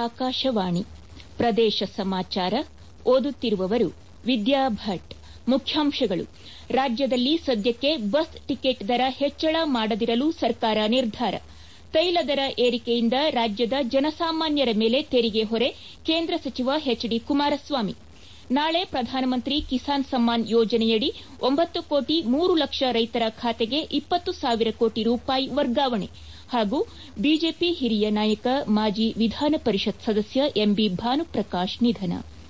ಆಕಾಶವಾಣಿ ಪ್ರದೇಶ ಸಮಾಚಾರ ಓದುತ್ತಿರುವವರು ವಿದ್ಯಾ ಭಟ್. ಮುಖ್ಯಾಂಶಗಳು. ರಾಜ್ಯದಲ್ಲಿ ಸದ್ಯಕ್ಕೆ ಬಸ್ ಟಿಕೆಟ್ ದರ ಹೆಚ್ಚಳ ಮಾಡದಿರಲು ಸರ್ಕಾರ ನಿರ್ಧಾರ. ತೈಲ ದರ ಏರಿಕೆಯಿಂದ ರಾಜ್ಯದ ಜನಸಾಮಾನ್ಯರ ಮೇಲೆ ತೆರಿಗೆ ಹೊರೆ, ಕೇಂದ್ರ ಸಚಿವ ಎಚ್ ಡಿ ಕುಮಾರಸ್ವಾಮಿ. ನಾಳೆ ಪ್ರಧಾನಮಂತ್ರಿ ಕಿಸಾನ್ ಸಮ್ಮಾನ್ ಯೋಜನೆಯಡಿ 9,03,00,000 ರೈತರ ಖಾತೆಗೆ 20,000 ಕೋಟಿ ರೂಪಾಯಿ ವರ್ಗಾವಣೆ ಹಾಗೂ ಬಿಜೆಪಿ ಹಿರಿಯ ನಾಯಕ ಮಾಜಿ ವಿಧಾನ ಪರಿಷತ್ ಸದಸ್ಯ ಎಂಬಿ ಭಾನುಪ್ರಕಾಶ್ ನಿಧನ.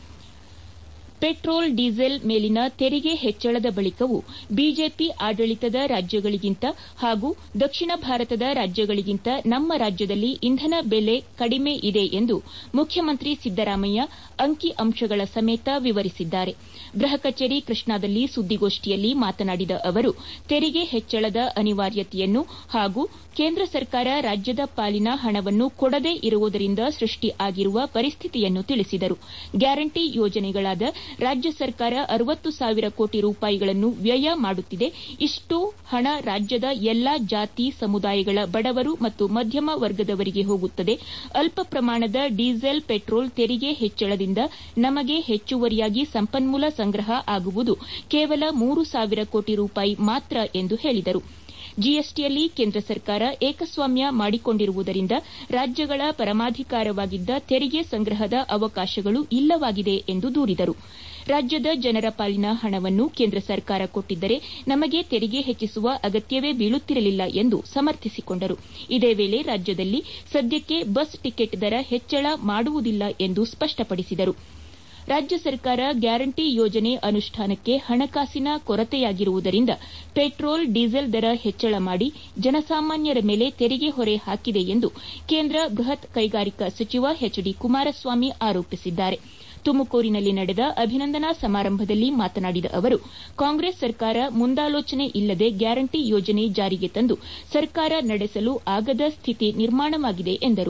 ಪೆಟ್ರೋಲ್ ಡೀಸೆಲ್ ಮೇಲಿನ ತೆರಿಗೆ ಹೆಚ್ಚಳದ ಬಳಿಕವೂ ಬಿಜೆಪಿ ಆಡಳಿತದ ರಾಜ್ಯಗಳಿಗಿಂತ ಹಾಗೂ ದಕ್ಷಿಣ ಭಾರತದ ರಾಜ್ಯಗಳಿಗಿಂತ ನಮ್ಮ ರಾಜ್ಯದಲ್ಲಿ ಇಂಧನ ಬೆಲೆ ಕಡಿಮೆ ಇದೆ ಎಂದು ಮುಖ್ಯಮಂತ್ರಿ ಸಿದ್ದರಾಮಯ್ಯ ಅಂಕಿ ಅಂಶಗಳ ಸಮೇತ ವಿವರಿಸಿದ್ದಾರೆ. ಗೃಹ ಕಚೇರಿ ಕೃಷ್ಣಾದಲ್ಲಿ ಸುದ್ದಿಗೋಷ್ಠಿಯಲ್ಲಿ ಮಾತನಾಡಿದ ಅವರು, ತೆರಿಗೆ ಹೆಚ್ಚಳದ ಅನಿವಾರ್ಯತೆಯನ್ನು ಹಾಗೂ ಕೇಂದ್ರ ಸರ್ಕಾರ ರಾಜ್ಯದ ಪಾಲಿನ ಹಣವನ್ನು ಕೊಡದೇ ಇರುವುದರಿಂದ ಸೃಷ್ಟಿ ಆಗಿರುವ ಪರಿಸ್ಥಿತಿಯನ್ನು ತಿಳಿಸಿದರು. ಗ್ಯಾರಂಟಿ ಯೋಜನೆಗಳಾದ ರಾಜ್ಯ ಸರ್ಕಾರ 60,000 ಕೋಟಿ ರೂಪಾಯಿಗಳನ್ನು ವ್ಯಯ ಮಾಡುತ್ತಿದೆ. ಇಷ್ಟು ಹಣ ರಾಜ್ಯದ ಎಲ್ಲಾ ಜಾತಿ ಸಮುದಾಯಗಳ ಬಡವರು ಮತ್ತು ಮಧ್ಯಮ ವರ್ಗದವರಿಗೆ ಹೋಗುತ್ತದೆ. ಅಲ್ಪ ಪ್ರಮಾಣದ ಡೀಸೆಲ್ ಪೆಟ್ರೋಲ್ ತೆರಿಗೆ ಹೆಚ್ಚಳದಿಂದ ನಮಗೆ ಹೆಚ್ಚುವರಿಯಾಗಿ ಸಂಪನ್ಮೂಲ ಸಂಗ್ರಹ ಆಗುವುದು ಕೇವಲ 3,000 ಕೋಟಿ ರೂಪಾಯಿ ಮಾತ್ರ ಎಂದು ಹೇಳಿದರು. ಜಿಎಸ್ಟಿಯಲ್ಲಿ ಕೇಂದ್ರ ಸರ್ಕಾರ ಏಕಸ್ವಾಮ್ಯ ಮಾಡಿಕೊಂಡಿರುವುದರಿಂದ ರಾಜ್ಯಗಳ ಪರಮಾಧಿಕಾರವಾಗಿದ್ದ ತೆರಿಗೆ ಸಂಗ್ರಹದ ಅವಕಾಶಗಳು ಇಲ್ಲವಾಗಿದೆ ಎಂದು ದೂರಿದರು. ರಾಜ್ಯದ ಜನರ ಪಾಲಿನ ಹಣವನ್ನು ಕೇಂದ್ರ ಸರ್ಕಾರ ಕೊಟ್ಟಿದ್ದರೆ ನಮಗೆ ತೆರಿಗೆ ಹೆಚ್ಚಿಸುವ ಅಗತ್ಯವೇ ಬೀಳುತ್ತಿರಲಿಲ್ಲ ಎಂದು ಸಮರ್ಥಿಸಿಕೊಂಡರು. ಇದೇ ವೇಳೆ ರಾಜ್ಯದಲ್ಲಿ ಸದ್ಯಕ್ಕೆ ಬಸ್ ಟಿಕೆಟ್ ದರ ಹೆಚ್ಚಳ ಮಾಡುವುದಿಲ್ಲ ಎಂದು ಸ್ಪಷ್ಟಪಡಿಸಿದರು. ರಾಜ್ಯ ಸರ್ಕಾರ ಗ್ಯಾರಂಟಿ ಯೋಜನೆ ಅನುಷ್ಠಾನಕ್ಕೆ ಹಣಕಾಸಿನ ಕೊರತೆಯಾಗಿರುವುದರಿಂದ ಪೆಟ್ರೋಲ್, ಡೀಸೆಲ್ ದರ ಹೆಚ್ಚಳ ಮಾಡಿ ಜನಸಾಮಾನ್ಯರ ಮೇಲೆ ತೆರಿಗೆ ಹೊರೆ ಹಾಕಿದೆ ಎಂದು ಕೇಂದ್ರ ಬೃಹತ್ ಕೈಗಾರಿಕಾ ಸಚಿವ ಎಚ್ ಡಿ ಕುಮಾರಸ್ವಾಮಿ ಆರೋಪಿಸಿದ್ದಾರೆ. ತುಮಕೂರಿನಲ್ಲಿ ನಡೆದ ಅಭಿನಂದನಾ ಸಮಾರಂಭದಲ್ಲಿ ಮಾತನಾಡಿದ ಅವರು, ಕಾಂಗ್ರೆಸ್ ಸರ್ಕಾರ ಮುಂದಾಲೋಚನೆ ಇಲ್ಲದೆ ಗ್ಯಾರಂಟಿ ಯೋಜನೆ ಜಾರಿಗೆ ತಂದು ಸರ್ಕಾರ ನಡೆಸಲು ಆಗದ ಸ್ಥಿತಿ ನಿರ್ಮಾಣವಾಗಿದೆ ಎಂದರು.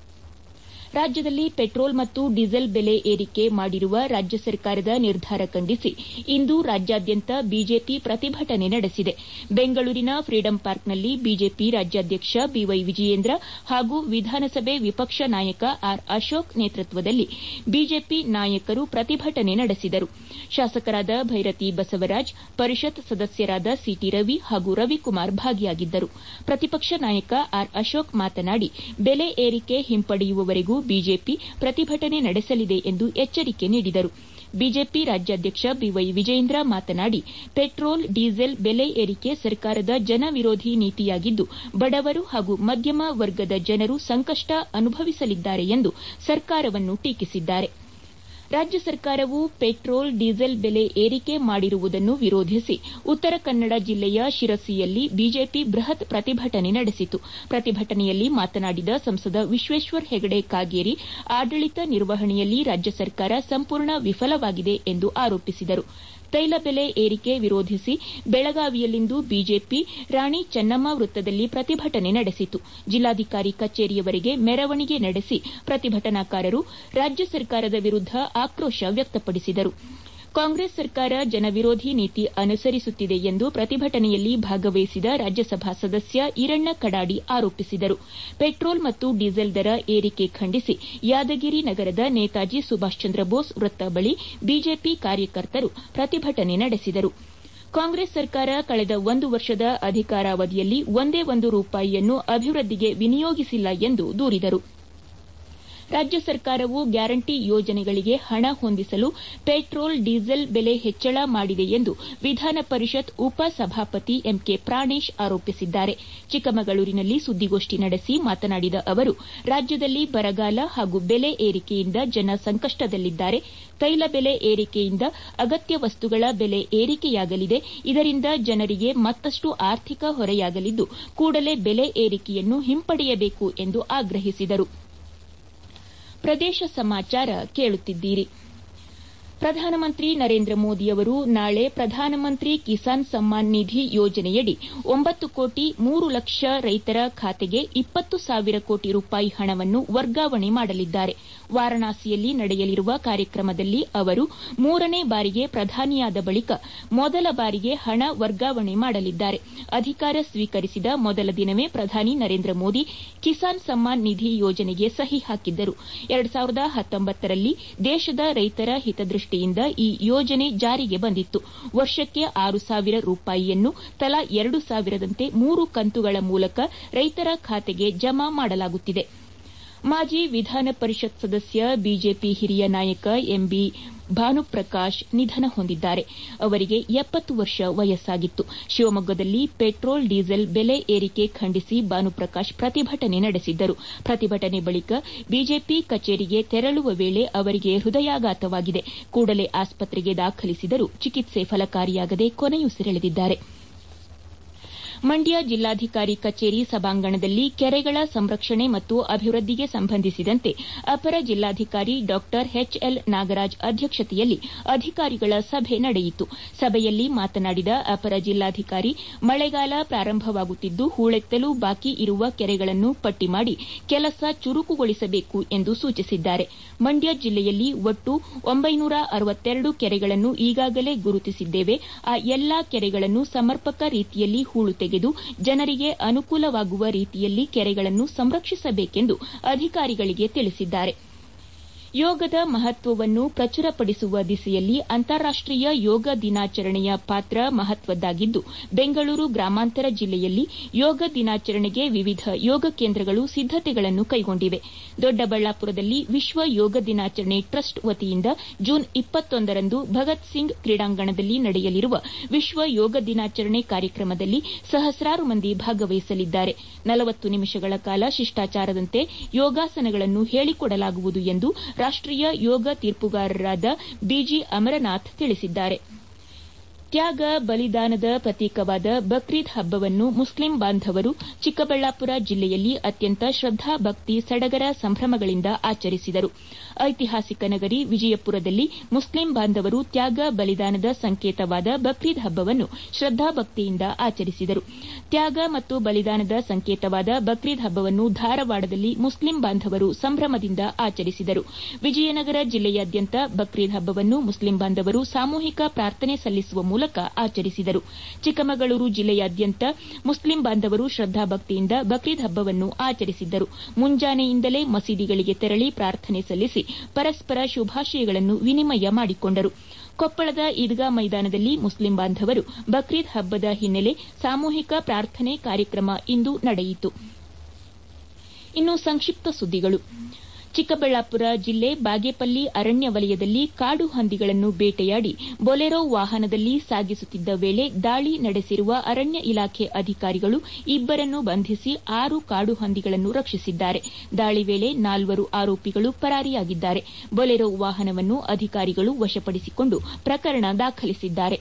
ರಾಜ್ಯದಲ್ಲಿ ಪೆಟ್ರೋಲ್ ಮತ್ತು ಡೀಸೆಲ್ ಬೆಲೆ ಏರಿಕೆ ಮಾಡಿರುವ ರಾಜ್ಯ ಸರ್ಕಾರದ ನಿರ್ಧಾರ ಖಂಡಿಸಿ ಇಂದು ರಾಜ್ಯಾದ್ಯಂತ ಬಿಜೆಪಿ ಪ್ರತಿಭಟನೆ ನಡೆಸಿದೆ. ಬೆಂಗಳೂರಿನ ಫ್ರೀಡಂ ಪಾರ್ಕ್ನಲ್ಲಿ ಬಿಜೆಪಿ ರಾಜ್ಯಾಧ್ಯಕ್ಷ ಬಿವೈ ವಿಜಯೇಂದ್ರ ಹಾಗೂ ವಿಧಾನಸಭೆ ವಿಪಕ್ಷ ನಾಯಕ ಆರ್ ಅಶೋಕ್ ನೇತೃತ್ವದಲ್ಲಿ ಬಿಜೆಪಿ ನಾಯಕರು ಪ್ರತಿಭಟನೆ ನಡೆಸಿದರು. ಶಾಸಕರಾದ ಭೈರತಿ ಬಸವರಾಜ್, ಪರಿಷತ್ ಸದಸ್ಯರಾದ ಸಿಟಿ ರವಿ ಹಾಗೂ ರವಿಕುಮಾರ್ ಭಾಗಿಯಾಗಿದ್ದರು. ಪ್ರತಿಪಕ್ಷ ನಾಯಕ ಆರ್ ಅಶೋಕ್ ಮಾತನಾಡಿ, ಬೆಲೆ ಏರಿಕೆ ಹಿಂಪಡೆಯುವವರೆಗೂ ಬಿಜೆಪಿ ಪ್ರತಿಭಟನೆ ನಡೆಸಲಿದೆ ಎಂದು ಎಚ್ಚರಿಕೆ ನೀಡಿದರು. ಬಿಜೆಪಿ ರಾಜ್ಯಾಧ್ಯಕ್ಷ ಬಿವೈ ವಿಜಯೇಂದ್ರ ಮಾತನಾಡಿ, ಪೆಟ್ರೋಲ್, ಡೀಸೆಲ್ ಬೆಲೆ ಏರಿಕೆ ಸರ್ಕಾರದ ಜನವಿರೋಧಿ ನೀತಿಯಾಗಿದ್ದು ಬಡವರು ಹಾಗೂ ಮಧ್ಯಮ ವರ್ಗದ ಜನರು ಸಂಕಷ್ಟ ಅನುಭವಿಸಲಿದ್ದಾರೆ ಎಂದು ಸರ್ಕಾರವನ್ನು ಟೀಕಿಸಿದ್ದಾರೆ. ರಾಜ್ಯ ಸರ್ಕಾರವು ಪೆಟ್ರೋಲ್, ಡೀಸೆಲ್ ಬೆಲೆ ಏರಿಕೆ ಮಾಡಿರುವುದನ್ನು ವಿರೋಧಿಸಿ ಉತ್ತರ ಕನ್ನಡ ಜಿಲ್ಲೆಯ ಶಿರಸಿಯಲ್ಲಿ ಬಿಜೆಪಿ ಬೃಹತ್ ಪ್ರತಿಭಟನೆ ನಡೆಸಿತು. ಪ್ರತಿಭಟನೆಯಲ್ಲಿ ಮಾತನಾಡಿದ ಸಂಸದ ವಿಶ್ವೇಶ್ವರ ಹೆಗಡೆ ಕಾಗೇರಿ, ಆಡಳಿತ ನಿರ್ವಹಣೆಯಲ್ಲಿ ರಾಜ್ಯ ಸರ್ಕಾರ ಸಂಪೂರ್ಣ ವಿಫಲವಾಗಿದೆ ಎಂದು ಆರೋಪಿಸಿದರು. ತೈಲ ಬೆಲೆ ಏರಿಕೆ ವಿರೋಧಿಸಿ ಬೆಳಗಾವಿಯಲ್ಲಿಂದು ಬಿಜೆಪಿ ರಾಣಿ ಚೆನ್ನಮ್ಮ ವೃತ್ತದಲ್ಲಿ ಪ್ರತಿಭಟನೆ ನಡೆಸಿತು. ಜಿಲ್ಲಾಧಿಕಾರಿ ಕಚೇರಿಯವರೆಗೆ ಮೆರವಣಿಗೆ ನಡೆಸಿ ಪ್ರತಿಭಟನಾಕಾರರು ರಾಜ್ಯ ಸರ್ಕಾರದ ವಿರುದ್ದ ಆಕ್ರೋಶ ವ್ಯಕ್ತಪಡಿಸಿದರು. ಕಾಂಗ್ರೆಸ್ ಸರ್ಕಾರ ಜನವಿರೋಧಿ ನೀತಿ ಅನುಸರಿಸುತ್ತಿದೆ ಎಂದು ಪ್ರತಿಭಟನೆಯಲ್ಲಿ ಭಾಗವಹಿಸಿದ ರಾಜ್ಯಸಭಾ ಸದಸ್ಯ ಈರಣ್ಣ ಕಡಾಡಿ ಆರೋಪಿಸಿದರು. ಪೆಟ್ರೋಲ್ ಮತ್ತು ಡೀಸೆಲ್ ದರ ಏರಿಕೆ ಖಂಡಿಸಿ ಯಾದಗಿರಿ ನಗರದ ನೇತಾಜಿ ಸುಭಾಷ್ ಚಂದ್ರ ಬೋಸ್ ವೃತ್ತ ಬಳಿ ಬಿಜೆಪಿ ಕಾರ್ಯಕರ್ತರು ಪ್ರತಿಭಟನೆ ನಡೆಸಿದರು. ಕಾಂಗ್ರೆಸ್ ಸರ್ಕಾರ ಕಳೆದ 1 ವರ್ಷದ ಅಧಿಕಾರಾವಧಿಯಲ್ಲಿ ಒಂದೇ ಒಂದು ರೂಪಾಯಿಯನ್ನು ಅಭಿವೃದ್ಧಿಗೆ ವಿನಿಯೋಗಿಸಿಲ್ಲ ಎಂದು ದೂರಿದರು. ರಾಜ್ಯ ಸರ್ಕಾರವು ಗ್ಯಾರಂಟಿ ಯೋಜನೆಗಳಿಗೆ ಹಣ ಹೊಂದಿಸಲು ಪೆಟ್ರೋಲ್, ಡೀಸೆಲ್ ಬೆಲೆ ಹೆಚ್ಚಳ ಮಾಡಿದೆ ಎಂದು ವಿಧಾನ ಪರಿಷತ್ ಉಪ ಸಭಾಪತಿ ಎಂಕೆ ಪ್ರಾಣೇಶ್ ಆರೋಪಿಸಿದ್ದಾರೆ. ಚಿಕ್ಕಮಗಳೂರಿನಲ್ಲಿ ಸುದ್ದಿಗೋಷ್ಠಿ ನಡೆಸಿ ಮಾತನಾಡಿದ ಅವರು, ರಾಜ್ಯದಲ್ಲಿ ಬರಗಾಲ ಹಾಗೂ ಬೆಲೆ ಏರಿಕೆಯಿಂದ ಜನ ಸಂಕಷ್ಟದಲ್ಲಿದ್ದಾರೆ. ತೈಲ ಬೆಲೆ ಏರಿಕೆಯಿಂದ ಅಗತ್ಯ ವಸ್ತುಗಳ ಬೆಲೆ ಏರಿಕೆಯಾಗಲಿದೆ. ಇದರಿಂದ ಜನರಿಗೆ ಮತ್ತಷ್ಟು ಆರ್ಥಿಕ ಹೊರೆಯಾಗಲಿದ್ದು, ಕೂಡಲೇ ಬೆಲೆ ಏರಿಕೆಯನ್ನು ಹಿಂಪಡೆಯಬೇಕು ಎಂದು ಆಗ್ರಹಿಸಿದರು. ಪ್ರದೇಶ ಸಮಾಚಾರ ಕೇಳುತ್ತಿದ್ದೀರಿ. ಪ್ರಧಾನಮಂತ್ರಿ ನರೇಂದ್ರ ಮೋದಿಯವರು ನಾಳೆ ಪ್ರಧಾನಮಂತ್ರಿ ಕಿಸಾನ್ ಸಮ್ಮಾನ್ ನಿಧಿ ಯೋಜನೆಯಡಿ 9,03,00,000 ರೈತರ ಖಾತೆಗೆ 20,000 ಕೋಟಿ ರೂಪಾಯಿ ಹಣವನ್ನು ವರ್ಗಾವಣೆ ಮಾಡಲಿದ್ದಾರೆ. ವಾರಣಾಸಿಯಲ್ಲಿ ನಡೆಯಲಿರುವ ಕಾರ್ಯಕ್ರಮದಲ್ಲಿ ಅವರು 3ನೇ ಬಾರಿಗೆ ಪ್ರಧಾನಿಯಾದ ಬಳಿಕ ಮೊದಲ ಬಾರಿಗೆ ಹಣ ವರ್ಗಾವಣೆ ಮಾಡಲಿದ್ದಾರೆ. ಅಧಿಕಾರ ಸ್ವೀಕರಿಸಿದ ಮೊದಲ ದಿನವೇ ಪ್ರಧಾನಿ ನರೇಂದ್ರ ಮೋದಿ ಕಿಸಾನ್ ಸಮ್ಮಾನ್ ನಿಧಿ ಯೋಜನೆಗೆ ಸಹಿ ಹಾಕಿದ್ದರು. 2019ರಲ್ಲಿ ದೇಶದ ರೈತರ ಹಿತದೃಷ್ಟಿಯಿಂದ ಈ ಯೋಜನೆ ಜಾರಿಗೆ ಬಂದಿತ್ತು. ವರ್ಷಕ್ಕೆ 6,000 ರೂಪಾಯಿಯನ್ನು ತಲಾ 2,000ದಂತೆ 3 ಕಂತುಗಳ ಮೂಲಕ ರೈತರ ಖಾತೆಗೆ ಜಮಾ ಮಾಡಲಾಗುತ್ತಿದೆ. ಮಾಜಿ ವಿಧಾನ ಪರಿಷತ್ ಸದಸ್ಯ ಬಿಜೆಪಿ ಹಿರಿಯ ನಾಯಕ ಎಂಬಿ ಭಾನುಪ್ರಕಾಶ್ ನಿಧನ ಹೊಂದಿದ್ದಾರೆ. ಅವರಿಗೆ 70 ವರ್ಷ ವಯಸ್ಸಾಗಿತ್ತು. ಶಿವಮೊಗ್ಗದಲ್ಲಿ ಪೆಟ್ರೋಲ್ ಡೀಸೆಲ್ ಬೆಲೆ ಏರಿಕೆ ಖಂಡಿಸಿ ಭಾನುಪ್ರಕಾಶ್ ಪ್ರತಿಭಟನೆ ನಡೆಸಿದ್ದರು. ಪ್ರತಿಭಟನೆ ಬಳಿಕ ಬಿಜೆಪಿ ಕಚೇರಿಗೆ ತೆರಳುವ ವೇಳೆ ಅವರಿಗೆ ಹೃದಯಾಘಾತವಾಗಿದೆ. ಕೂಡಲೇ ಆಸ್ಪತ್ರೆಗೆ ದಾಖಲಿಸಿದರೂ ಚಿಕಿತ್ಸೆ ಫಲಕಾರಿಯಾಗದೆ ಕೊನೆಯುಸಿರೆಳೆದಿದ್ದಾರೆ. ಮಂಡ್ಯ ಜಿಲ್ಲಾಧಿಕಾರಿ ಕಚೇರಿ ಸಭಾಂಗಣದಲ್ಲಿ ಕೆರೆಗಳ ಸಂರಕ್ಷಣೆ ಮತ್ತು ಅಭಿವೃದ್ಧಿಗೆ ಸಂಬಂಧಿಸಿದಂತೆ ಅಪರ ಜಿಲ್ಲಾಧಿಕಾರಿ ಡಾ ಎಚ್ಎಲ್ ನಾಗರಾಜ್ ಅಧ್ಯಕ್ಷತೆಯಲ್ಲಿ ಅಧಿಕಾರಿಗಳ ಸಭೆ ನಡೆಯಿತು. ಸಭೆಯಲ್ಲಿ ಮಾತನಾಡಿದ ಅಪರ ಜಿಲ್ಲಾಧಿಕಾರಿ, ಮಳೆಗಾಲ ಪ್ರಾರಂಭವಾಗುತ್ತಿದ್ದು ಹೂಳೆತ್ತಲು ಬಾಕಿ ಇರುವ ಕೆರೆಗಳನ್ನು ಪಟ್ಟಿ ಮಾಡಿ ಕೆಲಸ ಚುರುಕುಗೊಳಿಸಬೇಕು ಎಂದು ಸೂಚಿಸಿದ್ದಾರೆ. ಮಂಡ್ಯ ಜಿಲ್ಲೆಯಲ್ಲಿ ಒಟ್ಟು 962 ಕೆರೆಗಳನ್ನು ಈಗಾಗಲೇ ಗುರುತಿಸಿದ್ದೇವೆ. ಆ ಎಲ್ಲಾ ಕೆರೆಗಳನ್ನು ಸಮರ್ಪಕ ರೀತಿಯಲ್ಲಿ ಹೂಳು ತೆಗೆದು ಜನರಿಗೆ ಅನುಕೂಲವಾಗುವ ರೀತಿಯಲ್ಲಿ ಕೆರೆಗಳನ್ನು ಸಂರಕ್ಷಿಸಬೇಕೆಂದು ಅಧಿಕಾರಿಗಳಿಗೆ ತಿಳಿಸಿದ್ದಾರೆ. ಯೋಗದ ಮಹತ್ವವನ್ನು ಪ್ರಚುರಪಡಿಸುವ ದಿಸೆಯಲ್ಲಿ ಅಂತಾರಾಷ್ಟೀಯ ಯೋಗ ದಿನಾಚರಣೆಯ ಪಾತ್ರ ಮಹತ್ವದ್ದಾಗಿದ್ದು, ಬೆಂಗಳೂರು ಗ್ರಾಮಾಂತರ ಜಿಲ್ಲೆಯಲ್ಲಿ ಯೋಗ ದಿನಾಚರಣೆಗೆ ವಿವಿಧ ಯೋಗ ಕೇಂದ್ರಗಳು ಸಿದ್ದತೆಗಳನ್ನು ಕೈಗೊಂಡಿವೆ. ದೊಡ್ಡಬಳ್ಳಾಪುರದಲ್ಲಿ ವಿಶ್ವ ಯೋಗ ದಿನಾಚರಣೆ ಟ್ರಸ್ಟ್ ವತಿಯಿಂದ ಜೂನ್ 21ರಂದು ಭಗತ್ ಸಿಂಗ್ ಕ್ರೀಡಾಂಗಣದಲ್ಲಿ ನಡೆಯಲಿರುವ ವಿಶ್ವ ಯೋಗ ದಿನಾಚರಣೆ ಕಾರ್ಯಕ್ರಮದಲ್ಲಿ ಸಹಸ್ರಾರು ಮಂದಿ ಭಾಗವಹಿಸಲಿದ್ದಾರೆ. 40 ನಿಮಿಷಗಳ ಕಾಲ ಶಿಷ್ಟಾಚಾರದಂತೆ ಯೋಗಾಸನಗಳನ್ನು ಹೇಳಿಕೊಡಲಾಗುವುದು ಎಂದು ರಾಷ್ಟೀಯ ಯೋಗ ತೀರ್ಪುಗಾರರಾದ ಬಿಜಿ ಅಮರನಾಥ್ ತಿಳಿಸಿದ್ದಾರೆ. ತ್ಯಾಗ ಬಲಿದಾನದ ಪ್ರತೀಕವಾದ ಬಕ್ರೀದ್ ಹಬ್ಬವನ್ನು ಮುಸ್ಲಿಂ ಬಾಂಧವರು ಚಿಕ್ಕಬಳ್ಳಾಪುರ ಜಿಲ್ಲೆಯಲ್ಲಿ ಅತ್ಯಂತ ಶ್ರದ್ದಾ ಭಕ್ತಿ ಸಡಗರ ಸಂಭ್ರಮಗಳಿಂದ ಆಚರಿಸಿದರು. ಐತಿಹಾಸಿಕ ನಗರಿ ವಿಜಯಪುರದಲ್ಲಿ ಮುಸ್ಲಿಂ ಬಾಂಧವರು ತ್ಯಾಗ ಬಲಿದಾನದ ಸಂಕೇತವಾದ ಬಕ್ರೀದ್ ಹಬ್ಬವನ್ನು ಶ್ರದ್ದಾಭಕ್ತಿಯಿಂದ ಆಚರಿಸಿದರು. ತ್ಯಾಗ ಮತ್ತು ಬಲಿದಾನದ ಸಂಕೇತವಾದ ಬಕ್ರೀದ್ ಹಬ್ಬವನ್ನು ಧಾರವಾಡದಲ್ಲಿ ಮುಸ್ಲಿಂ ಬಾಂಧವರು ಸಂಭ್ರಮದಿಂದ ಆಚರಿಸಿದರು. ವಿಜಯನಗರ ಜಿಲ್ಲೆಯಾದ್ಯಂತ ಬಕ್ರೀದ್ ಹಬ್ಬವನ್ನು ಮುಸ್ಲಿಂ ಬಾಂಧವರು ಸಾಮೂಹಿಕ ಪ್ರಾರ್ಥನೆ ಸಲ್ಲಿಸುವ ಮೂಲಕ ಆಚರಿಸಿದರು. ಚಿಕ್ಕಮಗಳೂರು ಜಿಲ್ಲೆಯಾದ್ಯಂತ ಮುಸ್ಲಿಂ ಬಾಂಧವರು ಶ್ರದ್ದಾಭಕ್ತಿಯಿಂದ ಬಕ್ರೀದ್ ಹಬ್ಬವನ್ನು ಆಚರಿಸಿದ್ದರು. ಮುಂಜಾನೆಯಿಂದಲೇ ಮಸೀದಿಗಳಿಗೆ ತೆರಳಿ ಪ್ರಾರ್ಥನೆ ಸಲ್ಲಿಸಿ ಪರಸ್ಪರ ಶುಭಾಶಯಗಳನ್ನು ವಿನಿಮಯ ಮಾಡಿಕೊಂಡರು. ಕೊಪ್ಪಳದ ಈದ್ಗಾ ಮೈದಾನದಲ್ಲಿ ಮುಸ್ಲಿಂ ಬಾಂಧವರು ಬಕ್ರೀದ್ ಹಬ್ಬದ ಹಿನ್ನೆಲೆ ಸಾಮೂಹಿಕ ಪ್ರಾರ್ಥನೆ ಕಾರ್ಯಕ್ರಮ ಇಂದು ನಡೆಯಿತು. ಇನ್ನು ಸಂಕ್ಷಿಪ್ತ ಸುದ್ದಿಗಳು. ಚಿಕ್ಕಬಳ್ಳಾಪುರ ಜಿಲ್ಲೆ ಬಾಗೇಪಲ್ಲಿ ಅರಣ್ಯ ವಲಯದಲ್ಲಿ ಕಾಡು ಹಂದಿಗಳನ್ನು ಬೇಟೆಯಾಡಿ ಬೊಲೆರೋ ವಾಹನದಲ್ಲಿ ಸಾಗಿಸುತ್ತಿದ್ದ ವೇಳೆ ದಾಳಿ ನಡೆಸಿರುವ ಅರಣ್ಯ ಇಲಾಖೆ ಅಧಿಕಾರಿಗಳು ಇಬ್ಬರನ್ನು ಬಂಧಿಸಿ 6 ಕಾಡು ಹಂದಿಗಳನ್ನು ರಕ್ಷಿಸಿದ್ದಾರೆ. ದಾಳಿ ವೇಳೆ 4 ಆರೋಪಿಗಳು ಪರಾರಿಯಾಗಿದ್ದಾರೆ. ಬೊಲೆರೋ ವಾಹನವನ್ನು ಅಧಿಕಾರಿಗಳು ವಶಪಡಿಸಿಕೊಂಡು ಪ್ರಕರಣ ದಾಖಲಿಸಿದ್ದಾರೆ.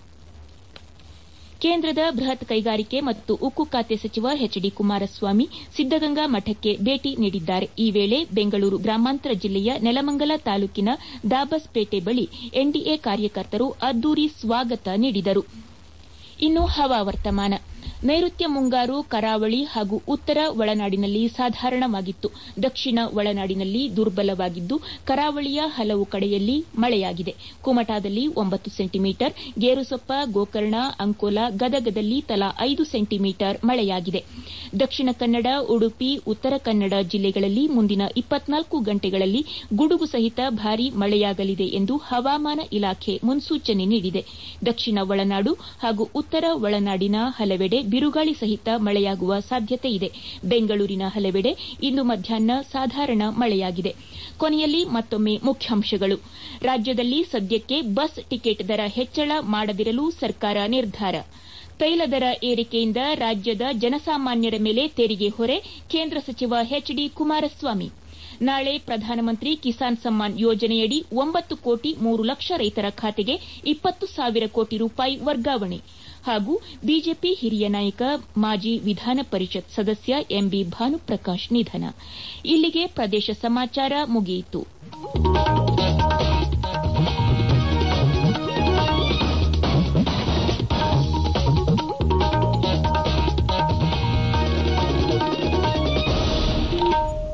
ಕೇಂದ್ರದ ಬೃಹತ್ ಕೈಗಾರಿಕೆ ಮತ್ತು ಉಕ್ಕು ಖಾತೆ ಸಚಿವ ಎಚ್ ಡಿ ಕುಮಾರಸ್ವಾಮಿ ಸಿದ್ದಗಂಗಾ ಮಠಕ್ಕೆ ಭೇಟಿ ನೀಡಿದ್ದಾರೆ. ಈ ವೇಳೆ ಬೆಂಗಳೂರು ಗ್ರಾಮಾಂತರ ಜಿಲ್ಲೆಯ ನೆಲಮಂಗಲ ತಾಲೂಕಿನ ದಾಬಸ್ಪೇಟೆ ಬಳಿ ಎನ್ಡಿಎ ಕಾರ್ಯಕರ್ತರು ಅದ್ದೂರಿ ಸ್ವಾಗತ ನೀಡಿದರು. ಇನ್ನು ಹವಾವರ್ತಮಾನ. ನೈಋತ್ಯ ಮುಂಗಾರು ಕರಾವಳಿ ಹಾಗೂ ಉತ್ತರ ಒಳನಾಡಿನಲ್ಲಿ ಸಾಧಾರಣವಾಗಿತ್ತು. ದಕ್ಷಿಣ ಒಳನಾಡಿನಲ್ಲಿ ದುರ್ಬಲವಾಗಿದ್ದು ಕರಾವಳಿಯ ಹಲವು ಕಡೆಯಲ್ಲಿ ಮಳೆಯಾಗಿದೆ. ಕುಮಟಾದಲ್ಲಿ 9 ಸೆಂಟಿಮೀಟರ್, ಗೇರುಸೊಪ್ಪ, ಗೋಕರ್ಣ, ಅಂಕೋಲಾ, ಗದಗದಲ್ಲಿ ತಲಾ 5 ಸೆಂಟಿಮೀಟರ್ ಮಳೆಯಾಗಿದೆ. ದಕ್ಷಿಣ ಕನ್ನಡ, ಉಡುಪಿ, ಉತ್ತರ ಕನ್ನಡ ಜಿಲ್ಲೆಗಳಲ್ಲಿ ಮುಂದಿನ 24 ಗಂಟೆಗಳಲ್ಲಿ ಗುಡುಗು ಸಹಿತ ಭಾರೀ ಮಳೆಯಾಗಲಿದೆ ಎಂದು ಹವಾಮಾನ ಇಲಾಖೆ ಮುನ್ಸೂಚನೆ ನೀಡಿದೆ. ದಕ್ಷಿಣ ಒಳನಾಡು ಹಾಗೂ ಉತ್ತರ ಒಳನಾಡಿನ ಹಲವೆಡೆ ಬಿರುಗಾಳಿ ಸಹಿತ ಮಳೆಯಾಗುವ ಸಾಧ್ಯತೆ ಇದೆ. ಬೆಂಗಳೂರಿನ ಹಲವೆಡೆ ಇಂದು ಮಧ್ಯಾಹ್ನ ಸಾಧಾರಣ ಮಳೆಯಾಗಿದೆ. ಕೊನೆಯಲ್ಲಿ ಮತ್ತೊಮ್ಮೆ ಮುಖ್ಯಾಂಶಗಳು. ರಾಜ್ಯದಲ್ಲಿ ಸದ್ಯಕ್ಕೆ ಬಸ್ ಟಿಕೆಟ್ ದರ ಹೆಚ್ಚಳ ಮಾಡದಿರಲು ಸರ್ಕಾರ ನಿರ್ಧಾರ. ತೈಲ ದರ ಏರಿಕೆಯಿಂದ ರಾಜ್ಯದ ಜನಸಾಮಾನ್ಯರ ಮೇಲೆ ತೆರಿಗೆ ಹೊರೆ, ಕೇಂದ್ರ ಸಚಿವ ಎಚ್ ಡಿ ಕುಮಾರಸ್ವಾಮಿ. ನಾಳೆ ಪ್ರಧಾನಮಂತ್ರಿ ಕಿಸಾನ್ ಸಮ್ಮಾನ್ ಯೋಜನೆಯಡಿ 9 ಕೋಟಿ 3 ಲಕ್ಷ ರೈತರ ಖಾತೆಗೆ 20,000 ಕೋಟಿ ರೂಪಾಯಿ ವರ್ಗಾವಣೆ. ಹಾಗೂ ಬಿಜೆಪಿ ಹಿರಿಯ ನಾಯಕ ಮಾಜಿ ವಿಧಾನ ಪರಿಷತ್ ಸದಸ್ಯ ಎಂಬಿ ಭಾನುಪ್ರಕಾಶ್ ನಿಧನ. ಇಲ್ಲಿಗೆ ಪ್ರದೇಶ ಸಮಾಚಾರ ಮುಗಿಯಿತು.